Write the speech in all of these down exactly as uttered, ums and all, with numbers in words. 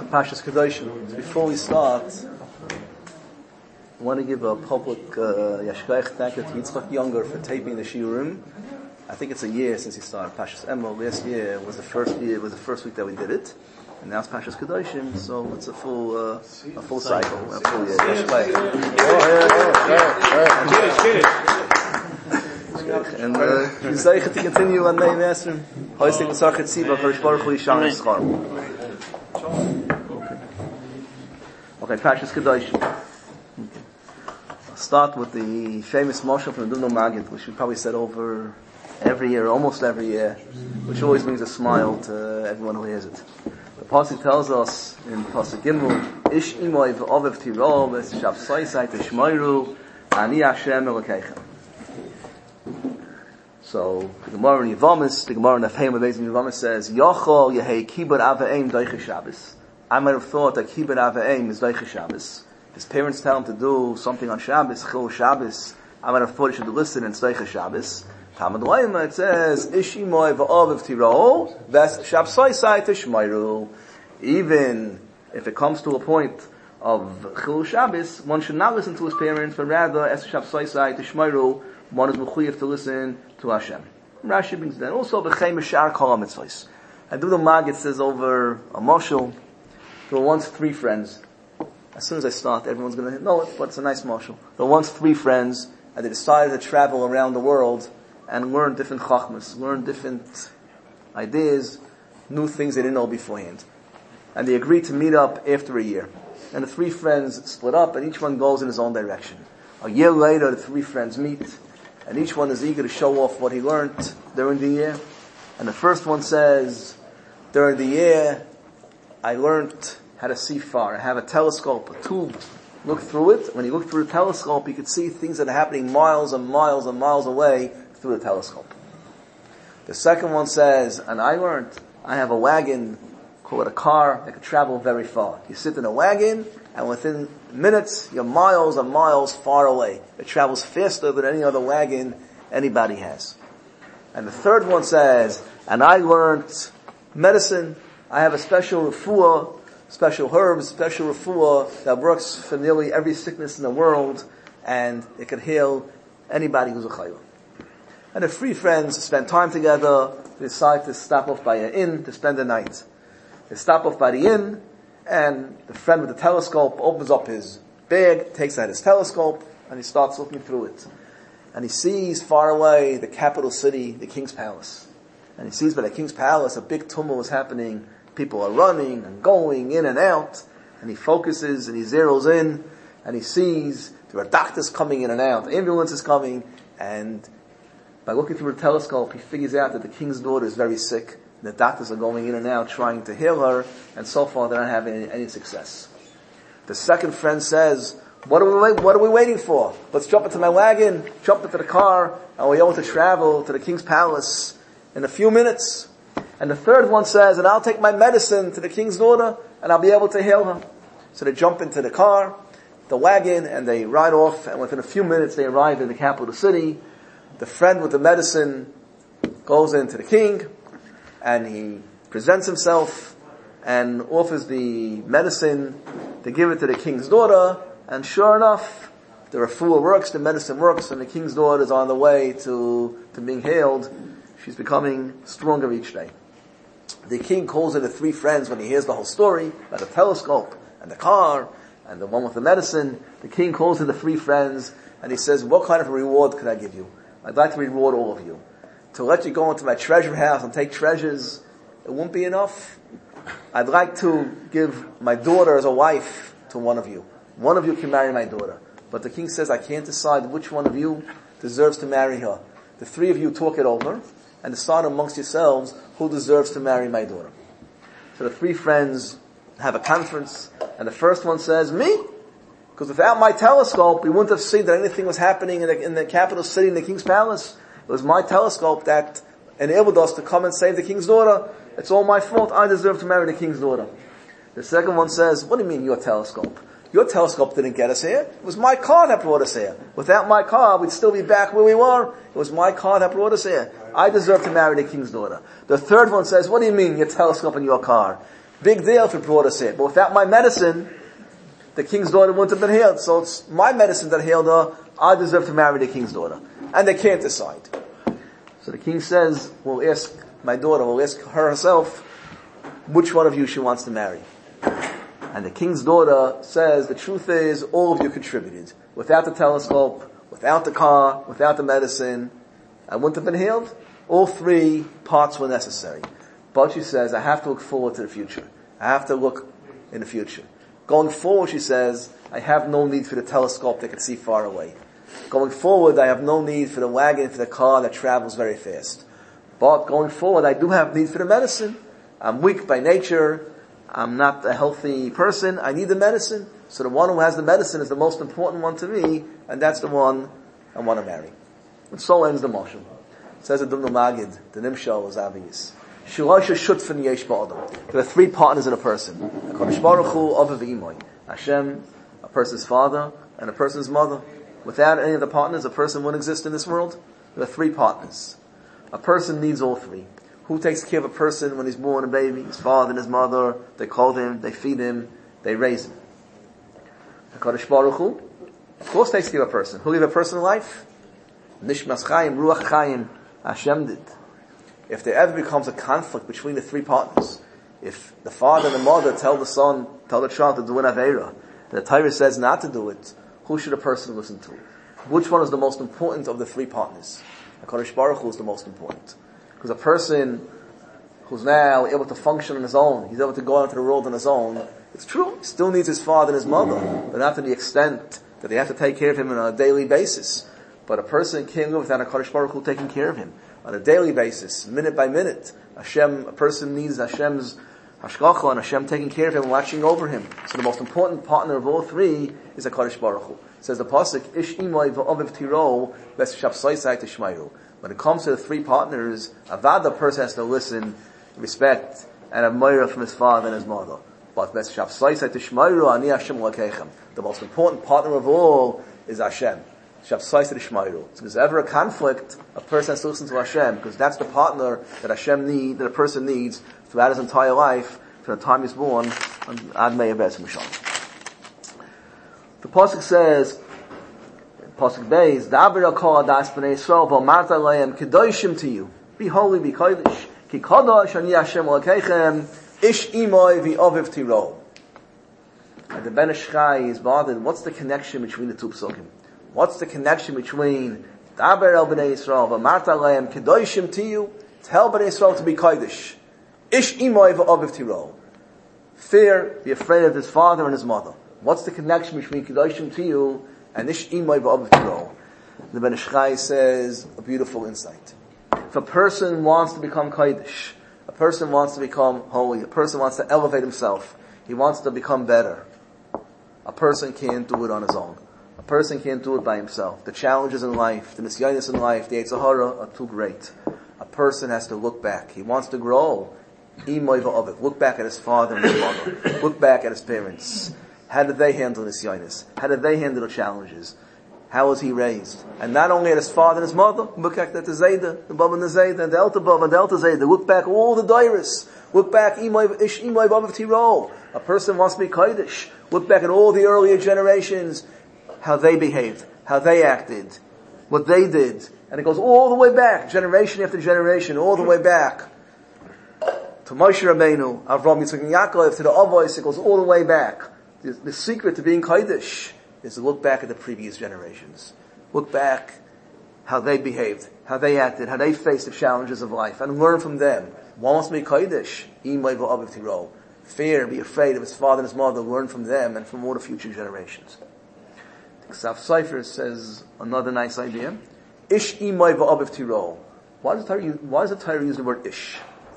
Pashas Kedoshim. Before we start, I want to give a public uh, yashkayach thank you to Yitzchak Younger for taping the shiurim. I think it's a year since he started Pashas Emel. Last year was the first year, was the first week that we did it, and now it's Pashas Kedoshim. So it's a full, uh, a full cycle, a full year. Yashkayach. And you say to continue on Name Esrim. Hoisting Masachet Siba, Kodesh Baruch Hu Yisham Yischar. Okay, Pashas Kedoshim. Okay. I'll start with the famous Moshe from the Dubno Maggid, which we probably said over every year, almost every year, which always brings a smile to everyone who hears it. The Pasuk tells us in Pasuk Gimel, Ish imoy v'ovev tiro v'shav soisai tishmoiru ani Hashem Elokeichem. So the Gemara in Yevamis, the Gemara in Afheim of Beis Yevamis says, Yochol yehei kibud aveim doiche Shabbos. I might have thought that kibud aveim is doiche Shabbos. His parents tell him to do something on Shabbos, Chil Shabbos. I might have thought he should listen and doiche Shabbos. Talmud Laima, it says, Ishimoy v'ovev tiro ves shabsoisai tishmayru. Even if it comes to a point of Chil Shabbos, one should not listen to his parents, but rather es shabsoisai tishmayru, one is mechuyev to listen to Hashem. Rashi brings that. Also, b'chei mishar kol ha-mitzvos. And the Maggid says over a moshel, there were once three friends. As soon as I start, everyone's going to know it, but it's a nice moshel. There were once three friends, and they decided to travel around the world and learn different chachmas, learn different ideas, new things they didn't know beforehand. And they agreed to meet up after a year. And the three friends split up, and each one goes in his own direction. A year later, the three friends meet, and each one is eager to show off what he learned during the year. And the first one says, during the year, I learned how to see far. I have a telescope, a tube. Look through it. When you look through the telescope, you can see things that are happening miles and miles and miles away through the telescope. The second one says, and I learned, I have a wagon, call it a car, that can travel very far. You sit in a wagon, and within minutes, you're miles and miles far away. It travels faster than any other wagon anybody has. And the third one says, and I learned medicine. I have a special refuah, special herbs, special refuah that works for nearly every sickness in the world, and it can heal anybody who's a chayil. And the three friends spend time together. They decide to stop off by an inn to spend the night. They stop off by the inn, and the friend with the telescope opens up his bag, takes out his telescope, and he starts looking through it. And he sees far away the capital city, the king's palace. And he sees by the king's palace a big tumult is happening. People are running and going in and out. And he focuses and he zeroes in, and he sees there are doctors coming in and out, ambulance is coming, and by looking through the telescope, he figures out that the king's daughter is very sick. The doctors are going in and out trying to heal her, and so far they're not having any, any success. The second friend says, what are we what are we waiting for? Let's jump into my wagon, jump into the car, and we're able to travel to the king's palace in a few minutes. And the third one says, and I'll take my medicine to the king's daughter, and I'll be able to heal her. So they jump into the car, the wagon, and they ride off, and within a few minutes they arrive in the capital city. The friend with the medicine goes into the king, and he presents himself and offers the medicine to give it to the king's daughter, and sure enough, the refuah works, the medicine works, and the king's daughter is on the way to, to being healed. She's becoming stronger each day. The king calls in the three friends when he hears the whole story, about the telescope, and the car, and the one with the medicine. The king calls in the three friends, and he says, what kind of a reward could I give you? I'd like to reward all of you. To let you go into my treasure house and take treasures, it won't be enough. I'd like to give my daughter as a wife to one of you. One of you can marry my daughter. But the king says, I can't decide which one of you deserves to marry her. The three of you talk it over and decide amongst yourselves who deserves to marry my daughter. So the three friends have a conference, and the first one says, me? Because without my telescope, we wouldn't have seen that anything was happening in the, in the capital city, in the king's palace. It was my telescope that enabled us to come and save the king's daughter. It's all my fault. I deserve to marry the king's daughter. The second one says, what do you mean your telescope? Your telescope didn't get us here. It was my car that brought us here. Without my car, we'd still be back where we were. It was my car that brought us here. I deserve to marry the king's daughter. The third one says, what do you mean your telescope and your car? Big deal if it brought us here. But without my medicine, the king's daughter wouldn't have been healed. So it's my medicine that healed her. I deserve to marry the king's daughter. And they can't decide. So the king says, we'll ask my daughter, we'll ask her herself, which one of you she wants to marry. And the king's daughter says, the truth is, all of you contributed. Without the telescope, without the car, without the medicine, I wouldn't have been healed. All three parts were necessary. But she says, I have to look forward to the future. I have to look in the future. Going forward, she says, I have no need for the telescope that can see far away. Going forward, I have no need for the wagon, for the car that travels very fast. But going forward, I do have need for the medicine. I'm weak by nature. I'm not a healthy person. I need the medicine. So the one who has the medicine is the most important one to me, and that's the one I want to marry. And so ends the mashal. It says in Dumno Magid, the Nimshal is obvious. There are three partners in a person. Hashem, a person's father, and a person's mother. Without any of the partners, a person wouldn't exist in this world. There are three partners. A person needs all three. Who takes care of a person when he's born a baby? His father and his mother. They clothe him, they feed him, they raise him. HaKadosh Baruch Hu, of course, takes care of a person. Who gave a person life? Nishmas Chaim, Ruach Chaim, Hashem did. If there ever becomes a conflict between the three partners, if the father and the mother tell the son, tell the child to do an Aveira, and the Torah says not to do it, who should a person listen to? Which one is the most important of the three partners? HaKadosh Baruch Hu is the most important. Because a person who's now able to function on his own, he's able to go out into the world on his own, it's true, he still needs his father and his mother, but not to the extent that they have to take care of him on a daily basis. But a person can't live without HaKadosh Baruch Hu taking care of him on a daily basis, minute by minute. Hashem, a person needs Hashem's hashgacha and Hashem taking care of him, watching over him. So the most important partner of all three is HaKadosh Baruch Hu. It says the pasuk, Ish imay v'aviv tiro ves shavsaisai tishmayru. When it comes to the three partners, a vada person has to listen, respect, and admire from his father and his mother. But ves shavsaisai tishmayru ani Hashem lakeichem. The most important partner of all is Hashem. Shavsaisai tishmayru. So if there's ever a conflict, a person has to listen to Hashem, because that's the partner that Hashem need, that a person needs throughout his entire life, from the time he's born, Ad Mei Yaveh Mishal. The pasuk says, pasuk Beis, "Daber al kol adas b'nei Yisrael v'amarta lehem kedoshim to you, be holy, be kodesh, ki kadosh ani Hashem Elokeichem, ish imoy v'aviv tiro." And the Ben Ishchai is bothered. What's the connection between the two psukim? What's the connection between Daber al b'nei Yisrael v'amarta lehem kedoshim to you? Tell b'nei Yisrael to be kodesh, ish imoy v'aviv tiro. Fear, be afraid of his father and his mother. What's the connection between Kedoshim to you and Ish Imay V'Aviv Tiro? The Ben Ishchai says a beautiful insight. If a person wants to become Kodesh, a person wants to become holy, a person wants to elevate himself, he wants to become better, a person can't do it on his own. A person can't do it by himself. The challenges in life, the nisyanis in life, the Yetzer Hara are too great. A person has to look back. He wants to grow. Imay V'Aviv. Look back at his father and his mother. Look back at his parents. How did they handle this nisyanis? How did they handle the challenges? How was he raised? And not only at his father and his mother, look back at the Zayda, the Baba and the Zayda, and the Elta Baba and the Elta Zayda. Look back all the Dairis. Look back, Imay, Ish Imay V'Aviv Tiro. A person wants to be Kodesh. Look back at all the earlier generations, how they behaved, how they acted, what they did. And it goes all the way back, generation after generation, all the way back. To Moshe Rabbeinu, Avram, Yitzchak, and Yaakov, to the Avos, it goes all the way back. The, the secret to being Kodesh is to look back at the previous generations. Look back how they behaved, how they acted, how they faced the challenges of life, and learn from them. One wants to be Kodesh, Imay V'Aviv Tiro. Fear, be afraid of his father and his mother, learn from them and from all the future generations. The Ksaf Sefer says another nice idea. Ish Imay V'Aviv Tiro. Why does the Torah use, why does the Torah use the word Ish?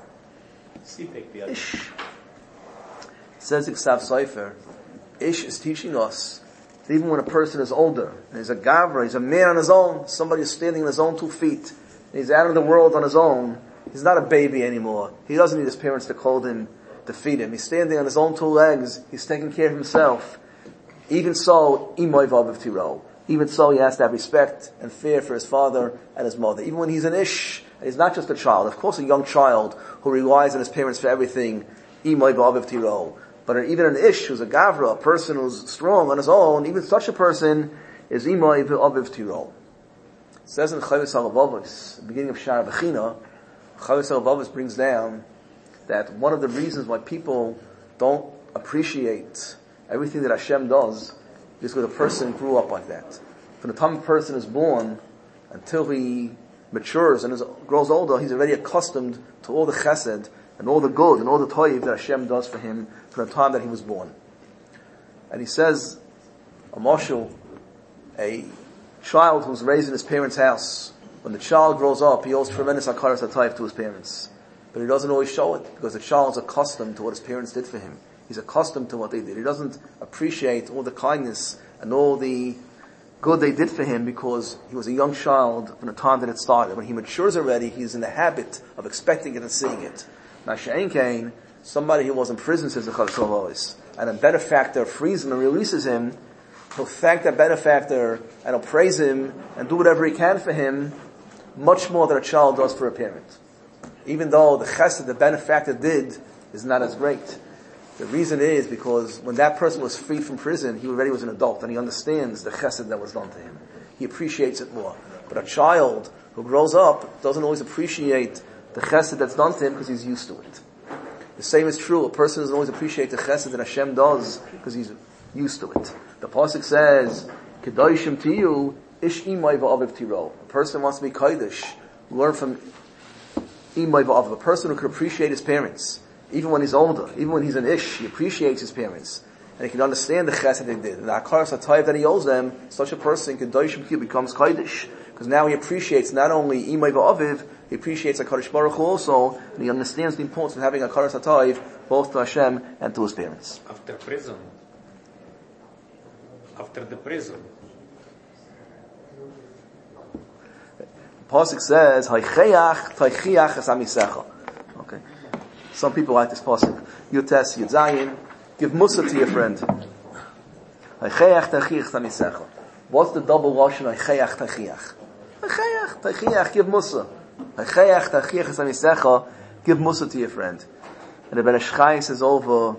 Ish. It says the Ksaf Sefer, Ish is teaching us that even when a person is older, and he's a gavra, he's a man on his own, somebody is standing on his own two feet, and he's out of the world on his own, he's not a baby anymore. He doesn't need his parents to clothe him, to feed him. He's standing on his own two legs, he's taking care of himself. Even so, Imay V'Aviv Tiro. Even so, he has to have respect and fear for his father and his mother. Even when he's an Ish, and he's not just a child, of course a young child who relies on his parents for everything, imay ba'aviv tiro. But even an ish who's a gavra, a person who's strong on his own, even such a person is imay ba'aviv tiro. It says in Chavis HaLevavos, the beginning of Shara Bechina, Chavis HaLevavos brings down that one of the reasons why people don't appreciate everything that Hashem does is because a person grew up like that. From the time a person is born until he matures and is, grows older, he's already accustomed to all the chesed and all the good and all the toiv that Hashem does for him from the time that he was born. And he says, a marshal, a child who's raised in his parents' house, when the child grows up, he owes tremendous hakaras hatayv to his parents. But he doesn't always show it, because the child's accustomed to what his parents did for him. He's accustomed to what they did. He doesn't appreciate all the kindness and all the good they did for him, because he was a young child from the time that it started. When he matures already, he's in the habit of expecting it and seeing it. Masha'en Kain, somebody who was in prison, says the Chavis HaLevavos, and a benefactor frees him and releases him, he'll thank that benefactor and he'll praise him and do whatever he can for him, much more than a child does for a parent. Even though the chesed the benefactor did is not as great. The reason is because when that person was freed from prison, he already was an adult and he understands the chesed that was done to him. He appreciates it more. But a child who grows up doesn't always appreciate the chesed that's done to him because he's used to it. The same is true. A person doesn't always appreciate the chesed that Hashem does because he's used to it. The pasuk says, "Kedoshim tiyu ish imay va'aviv tiro." A person wants to be kodesh, learn from imay va'aviv. A person who can appreciate his parents, even when he's older, even when he's an ish, he appreciates his parents, and he can understand the chesed they did. And the hakaras hatayv that he owes them, such a person, kedoshim tiyu, becomes kodesh, because now he appreciates not only imay va'aviv, he appreciates HaKadosh Baruch Hu also, and he understands the importance of having a hakaras hatayv both to Hashem and to his parents. After prison. After the prison. The pasuk says, "Haycheach taychiach es amisecha." Okay. Some people like this pasuk. Yutes Yudzayin. Give musa to your friend. Haycheach taychiach es amisecha. What's the double lashon haycheach taychiach? Haycheach taychiach. Give musa. Haycheach taychiach es amisecha. Give musa to your friend. And the Ben Ishchai says over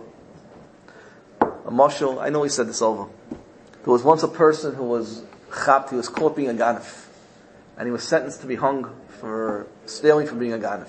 a mashal. I know he said this over. There was once a person who was chapped, he was caught being a ganef. And he was sentenced to be hung for stealing from being a ganef.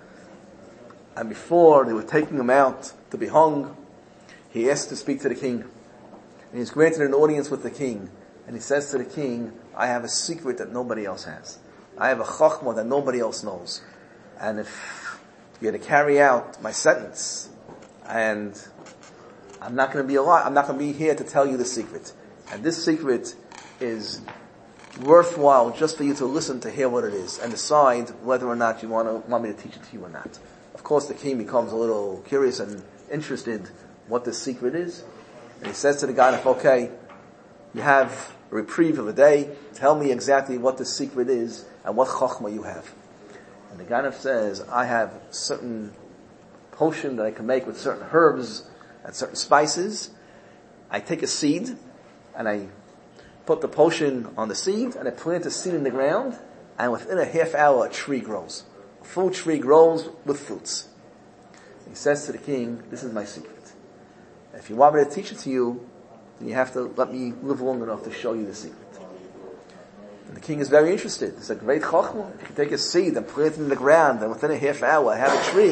And before they were taking him out to be hung, he asked to speak to the king. And he's granted an audience with the king. And he says to the king, I have a secret that nobody else has. I have a chachma that nobody else knows. And if you're to carry out my sentence, and I'm not going to be alive, I'm not going to be here to tell you the secret. And this secret is worthwhile just for you to listen to hear what it is and decide whether or not you want to want me to teach it to you or not. Of course, the king becomes a little curious and interested what this secret is. And he says to the guy, okay, you have a reprieve of a day. Tell me exactly what the secret is and what chachma you have. And the Ganef says, I have certain potion that I can make with certain herbs and certain spices. I take a seed and I put the potion on the seed and I plant the seed in the ground, and within a half hour a tree grows. A full tree grows with fruits. He says to the king, this is my secret. If you want me to teach it to you, then you have to let me live long enough to show you the secret. And the king is very interested. It's a great chachma. If you take a seed and plant it in the ground, and within a half hour have a tree,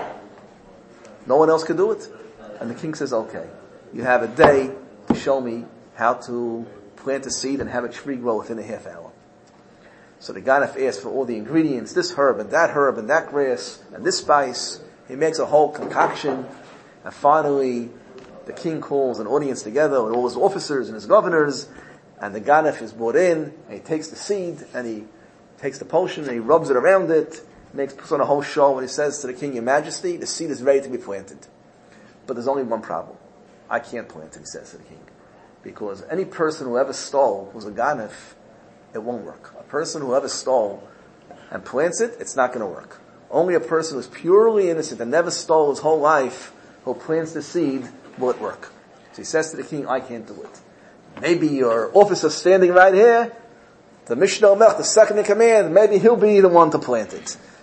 no one else can do it. And the king says, okay, you have a day to show me how to plant a seed and have a tree grow within a half hour. So the Ganef asks for all the ingredients, this herb and that herb and that grass and this spice. He makes a whole concoction, and finally the king calls an audience together with all his officers and his governors, and the Ganef is brought in, and he takes the seed and he takes the potion and he rubs it around it, makes puts on a whole show, and he says to the king, Your Majesty, the seed is ready to be planted. But there's only one problem. I can't plant it, he says to the king. Because any person who ever stole who's a ganef, it won't work. A person who ever stole and plants it, it's not going to work. Only a person who's purely innocent and never stole his whole life, who plants the seed, will it work. So he says to the king, I can't do it. Maybe your officer standing right here, the Mishnah Melch, the second in command, maybe he'll be the one to plant it.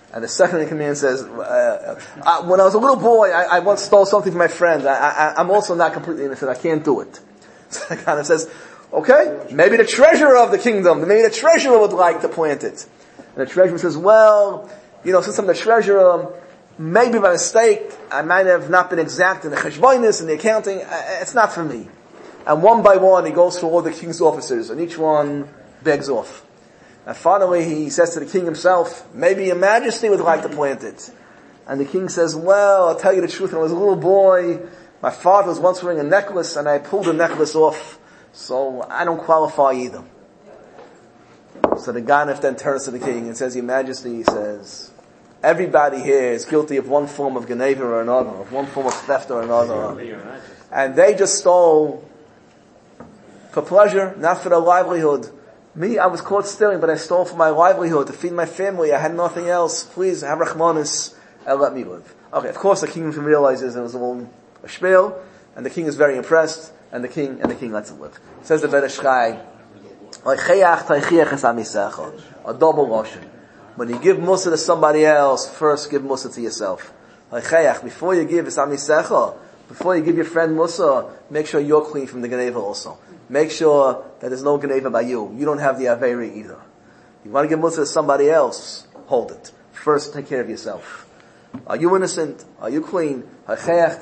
And the second in command says, uh, uh, when I was a little boy, I, I once stole something from my friend. I, I, I'm also not completely innocent. I can't do it. So the kind of says, okay, maybe the treasurer of the kingdom, maybe the treasurer would like to plant it. And the treasurer says, well, you know, since I'm the treasurer, maybe by mistake, I might have not been exact in the cheshbonis and the accounting. It's not for me. And one by one, he goes through all the king's officers, and each one begs off. And finally, he says to the king himself, maybe your majesty would like to plant it. And the king says, well, I'll tell you the truth, when I was a little boy, my father was once wearing a necklace, and I pulled the necklace off, so I don't qualify either. So the Ganef then turns to the king and says, your majesty, he says, everybody here is guilty of one form of Geneva or another, of one form of theft or another. And they just stole for pleasure, not for their livelihood. Me, I was caught stealing, but I stole for my livelihood, to feed my family. I had nothing else. Please, have Rachmanis, and let me live. Okay, of course the king realizes it was a little a spiel, and the king is very impressed, and the king, and the king lets it live. Says the Ben Ish Chai, a double lotion. When you give Musa to somebody else, first give Musa to yourself. Before you give Isamisecha, before you give your friend Musa, make sure you're clean from the Geneva also. Make sure that there's no Geneva by you. You don't have the Aveiri either. You want to give Musa to somebody else, hold it. First take care of yourself. Are you innocent? Are you clean? The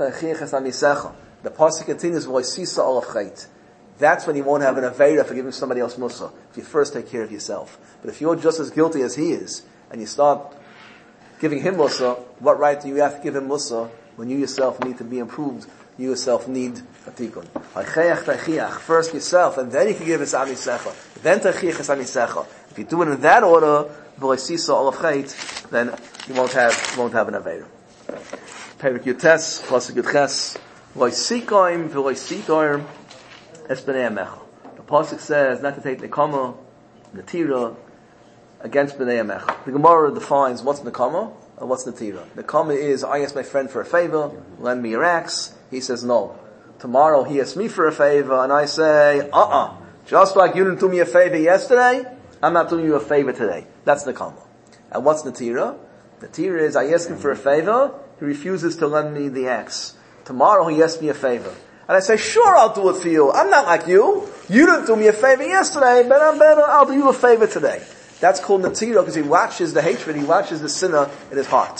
pasuk continues, that's when you won't have an Aveira for giving somebody else Musa, if you first take care of yourself. But if you're just as guilty as he is, and you start giving him Musa, what right do you have to give him Musa when you yourself need to be improved? You yourself need a tikkun. First yourself, and then you can give it Amisecha. Then Tachiach is Amisecha. If you do it in that order, then you won't have, you won't have an Aveira. Perik Yutes, Pasuk Yutches, Loisikoim, Veloisitoim, Es B'nei Amecha. The Pasuk says not to take Nekama, Netira, against B'nei Amecha. The Gemara defines what's Nekama and what's Netira. Nekama is, I asked my friend for a favor, lend me your axe. He says no. Tomorrow he asks me for a favor, and I say, uh-uh. Just like you didn't do me a favor yesterday, I'm not doing you a favor today. That's Nekama. And what's Netira? Netira is, I ask him for a favor, he refuses to lend me the axe. Tomorrow he asks me a favor. And I say, sure, I'll do it for you. I'm not like you. You didn't do me a favor yesterday, but I'm better, I'll do you a favor today. That's called Netira, because he watches the hatred, he watches the sinner in his heart.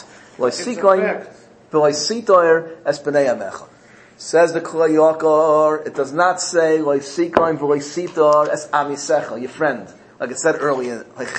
Says the Klei Yakar, it does not say, your friend. Like it said earlier, it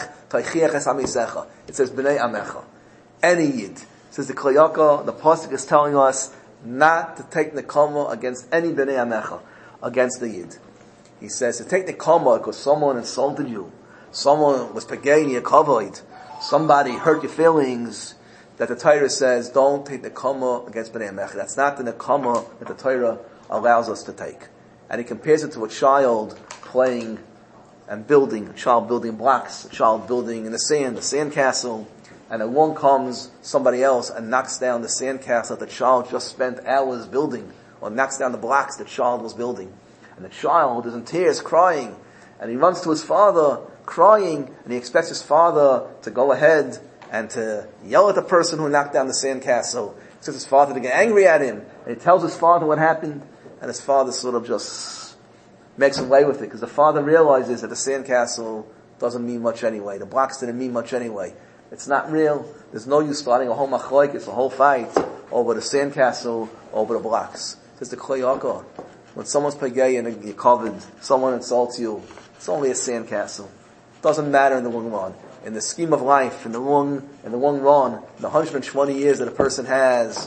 says B'nei Amecha. Any Yid. Says the Klei Yakar, the Pasuk is telling us not to take Nekama against any B'nei Amecha, against the Yid. He says to take Nekama because someone insulted you, someone was Pegei your kavod, somebody hurt your feelings, that the Torah says don't take Nekama against B'nei Amecha. That's not the Nekama that the Torah allows us to take. And he compares it to a child playing and building, a child building blocks, a child building in the sand, the sand castle, and along comes somebody else and knocks down the sand castle that the child just spent hours building, or knocks down the blocks the child was building. And the child is in tears, crying, and he runs to his father, crying, and he expects his father to go ahead and to yell at the person who knocked down the sand castle. He expects his father to get angry at him, and he tells his father what happened, and his father sort of just makes away with it, because the father realizes that the sand castle doesn't mean much anyway. The blocks didn't mean much anyway. It's not real. There's no use starting a whole machlok, it's a whole fight over the sandcastle, over the blocks. Says the Klei Yakar, when someone's pagay and you're covered, someone insults you, it's only a sandcastle. It doesn't matter in the long run. In the scheme of life, in the long, in the long run, in the one hundred twenty years that a person has,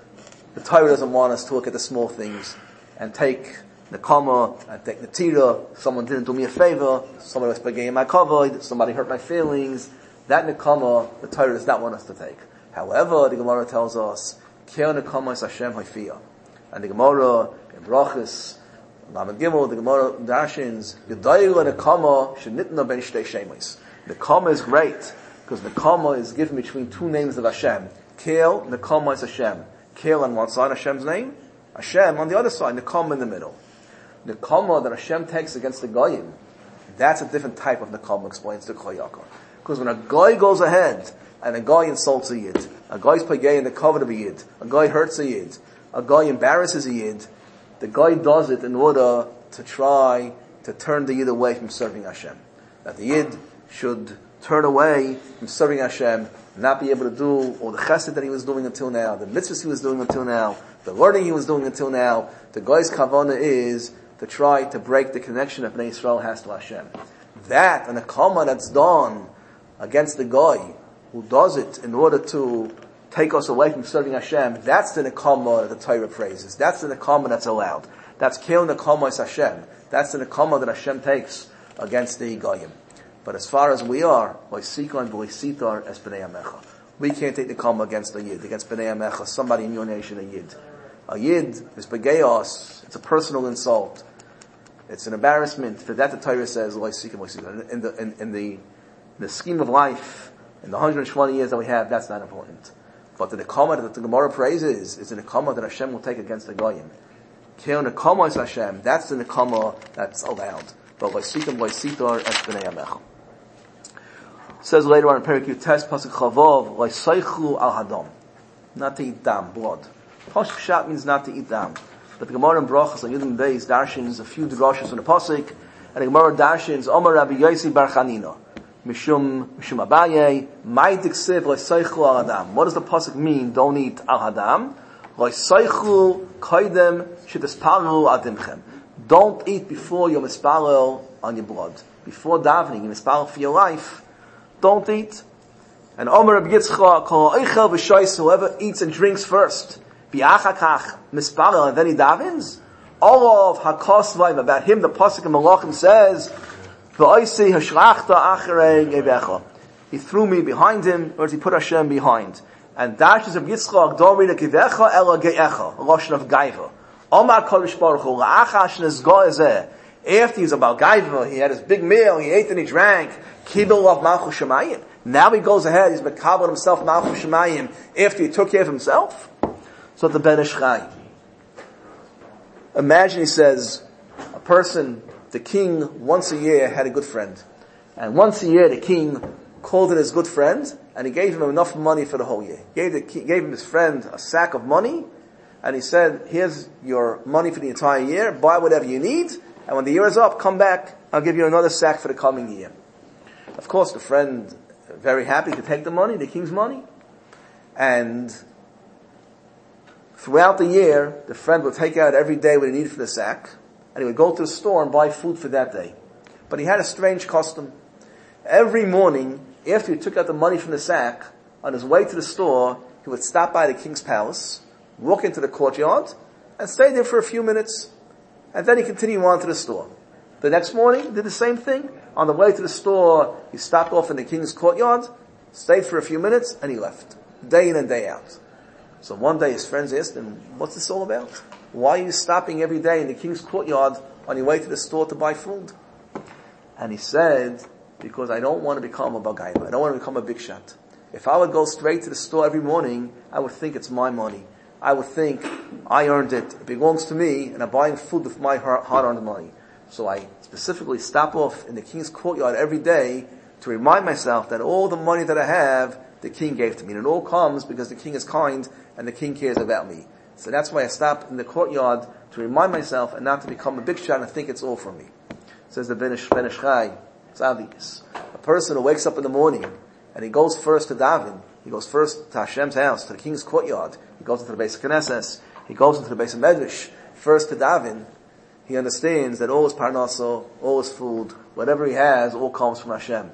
the Torah doesn't want us to look at the small things and take Nekama, and take Netira. Someone didn't do me a favor, somebody was pagay in my kavod, somebody hurt my feelings. That Nekama, the Torah does not want us to take. However, the Gemara tells us, Keo Nekama is Hashem Haifiyah. And the Gemara, in Brachas, Lamed Gimel, the Gemara dashins, Yedayla Nekama Shenitna Ben Shtei Shemis. Nekama is great, because Nekama is given between two names of Hashem. Keo, Nekama is Hashem. Keo on one side, Hashem's name. Hashem on the other side, Nekama in the middle. Nekama that Hashem takes against the Goyim, that's a different type of Nekama, explains the Klei Yakar. Because when a guy goes ahead and a guy insults a yid, a guy's pagay in the cover of a yid, a guy hurts a yid, a guy embarrasses a yid, the guy does it in order to try to turn the yid away from serving Hashem. That the yid should turn away from serving Hashem, not be able to do all the chesed that he was doing until now, the mitzvahs he was doing until now, the learning he was doing until now. The guy's kavanah is to try to break the connection that Bnei Yisrael has to Hashem. That, and a karma that's done against the guy who does it in order to take us away from serving Hashem, that's the nekama that the Torah praises. That's the nekama that's allowed. That's kil nekama is Hashem. That's the nekama that Hashem takes against the goyim. But as far as we are, loisika and loisitar as b'nei amecha, we can't take nekama against a yid, against b'nei amecha, somebody in your nation, a yid. A yid is begayos. It's a personal insult. It's an embarrassment. For that, the Torah says loisika and loisitar. In the in, in the in the scheme of life, in the one hundred twenty years that we have, that's not important. But the nekama that the Gemara praises is the nekama that Hashem will take against the goyim. Kil nekama is Hashem. That's the nekama that's allowed. But loisikim loisitar es b'nei amecha. Says later on in Perek Yutes pasuk Chavov, loisaychu al hadam, not to eat dam, blood. Pasuk Pshat means not to eat dam. But the Gemara in Brachas on Yudin Beis darshins a few drashos from the pasuk, and the Gemara darshins Omar Rabbi Yosi bar Chanina. Mishum, Mishum Abaye, Mai Diksiv, Loisaychu al Hadam. What does the pasuk mean, don't eat al Hadam? Loisaychu kaidem shetispalelu adimchem. Don't eat before you mispalel on your blood. Before davening, you mispalel for your life. Don't eat. And Omer Rabbi Yitzchak, Kol Eichel V'Shois, whoever eats and drinks first, Bi'achakach mispalel, and then he davens. All of Hakosvaim, about him, the pasuk in Malachim says, he threw me behind him, or he put Hashem behind. And dashes of Yitzchak, don't read a kivecha, ela ge'echa, a lotion of gaiva. Omar Kodesh Baruch Hu, la'achash nezgoezeh. After he was about gaiva, he had his big meal, he ate and he drank, kibel of malchus shemayim. Now he goes ahead, he's mekabel himself malchus shemayim, after he took care of himself. So the Ben Ish Chai. Imagine he says, a person, the king once a year had a good friend. And once a year the king called in his good friend and he gave him enough money for the whole year. He gave, the, gave him his friend a sack of money and he said, here's your money for the entire year, buy whatever you need, and when the year is up, come back, I'll give you another sack for the coming year. Of course the friend, very happy to take the money, the king's money, and throughout the year, the friend would take out every day what he needed for the sack, and he would go to the store and buy food for that day. But he had a strange custom. Every morning, after he took out the money from the sack, on his way to the store, he would stop by the king's palace, walk into the courtyard, and stay there for a few minutes. And then he continued on to the store. The next morning, he did the same thing. On the way to the store, he stopped off in the king's courtyard, stayed for a few minutes, and he left. Day in and day out. So one day his friends asked him, what's this all about? Why are you stopping every day in the king's courtyard on your way to the store to buy food? And he said, because I don't want to become a bagayim. I don't want to become a big shot. If I would go straight to the store every morning, I would think it's my money. I would think I earned it. It belongs to me, and I'm buying food with my hard-earned money. So I specifically stop off in the king's courtyard every day to remind myself that all the money that I have, the king gave to me. And it all comes because the king is kind and the king cares about me. So that's why I stop in the courtyard to remind myself and not to become a big shot and think it's all for me. Says the Ben Ish Chai, it's obvious. A person who wakes up in the morning and he goes first to daven, he goes first to Hashem's house, to the king's courtyard, he goes into the Beis Knesset, he goes into the Beis Medrash, first to daven, he understands that all his parnaso, all his food, whatever he has, all comes from Hashem.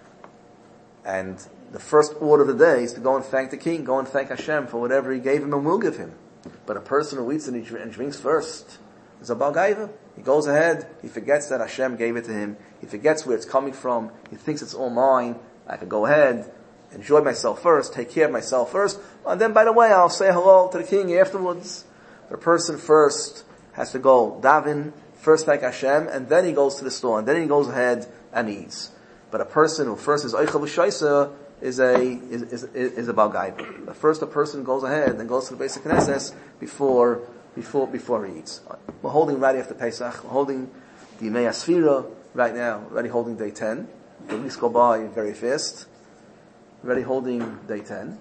And the first order of the day is to go and thank the king, go and thank Hashem for whatever he gave him and will give him. But a person who eats and he drinks first is a balgaiva. He goes ahead, he forgets that Hashem gave it to him, he forgets where it's coming from, he thinks it's all mine, I can go ahead, enjoy myself first, take care of myself first, and then by the way I'll say hello to the king afterwards. The person first has to go daven, first thank Hashem, and then he goes to the store, and then he goes ahead and eats. But a person who first is Eichel V'Shoisa is a, is, is, is a Balgai. But first a person goes ahead and goes to the Beis Knesset before, before, before he eats. We're holding right after Pesach, we're holding the Yemei Asfira right now, already holding day ten. the weeks go by very fast. We're already holding day ten,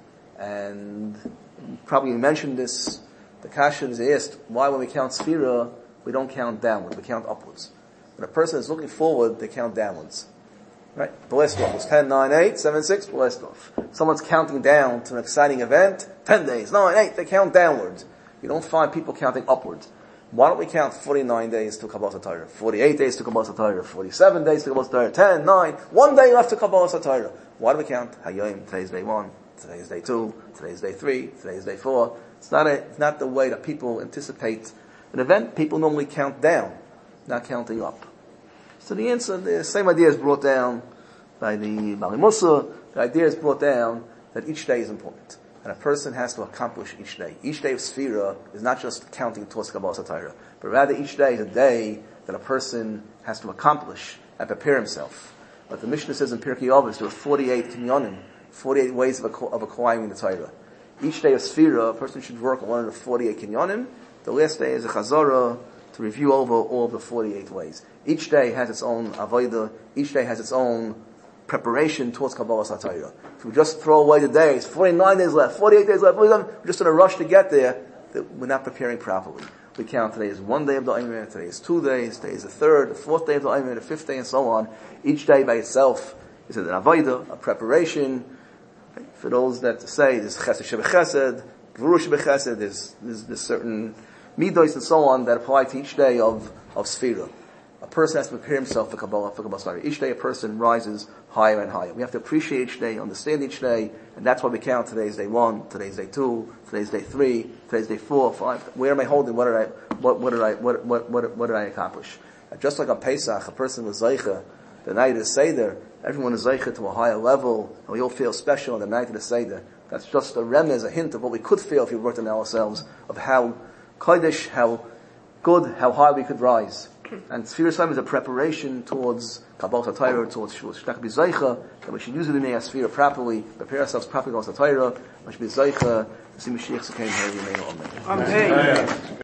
and probably you mentioned this. The Kashan is asked why, when we count Sphira, we don't count downward, we count upwards. When a person is looking forward, they count downwards. Right? Blessed off. It's ten, nine, eight, seven, six, blessed off. Someone's counting down to an exciting event, ten days, nine, eight, they count downwards. You don't find people counting upwards. Why don't we count forty-nine days to Kabbalas HaTorah, forty-eight days to Kabbalas HaTorah, forty-seven days to Kabbalas HaTorah, ten, nine, one day left to Kabbalas HaTorah. Why do we count Hayom? Today's day one, today's day two, today's day three, today's day four. It's not a, it's not the way that people anticipate an event. People normally count down, not counting up. So the answer, the same idea is brought down by the Bali Musa. The idea is brought down that each day is important. And a person has to accomplish each day. Each day of Sphira is not just counting towards Kabbalas HaTorah, but rather each day is a day that a person has to accomplish and prepare himself. Like the Mishnah says in Pirkei Avos, there are forty-eight kinyonim, forty-eight ways of, of acquiring the Torah. Each day of Sphira, a person should work on one of the forty-eight kinyonim. The last day is a chazara to review over all of the forty-eight ways. Each day has its own avodah. Each day has its own preparation towards Kabbalas HaTorah. If we just throw away the days, forty-nine days left, forty-eight days left, we're just in a rush to get there, we're not preparing properly. We count today is one day of the Omer, today is two days, today is the third, the fourth day of the Omer, the fifth day, and so on. Each day by itself is an avodah, a preparation. For those that say there's chesed shebechesed, gvura shebechesed, there's, there's, there's certain midos and so on that apply to each day of, of Sphira. A person has to prepare himself for Kabbalah, for Kabbalah HaTorah. Each day a person rises higher and higher. We have to appreciate each day, understand each day, and that's why we count today's day one, today's day two, today's day three, today's day four, five. Where am I holding? What did I, what, what did I, what, what, what, what did I accomplish? And just like on Pesach, a person was Zeicha, the night of the Seder, everyone is Zeicha to a higher level, and we all feel special on the night of the Seder. That's just a remnant, a hint of what we could feel if we worked on ourselves, of how Kodesh, how good, how high we could rise. And Sfiras Hayom is a preparation towards Kabbalas HaTorah, towards Shul Shtach B'Zeicha, that we should use it in the Sphira properly, prepare ourselves properly for Kabbalas HaTorah, we should be Zeicha, to see Mashiach Sukein, Amen. Amen.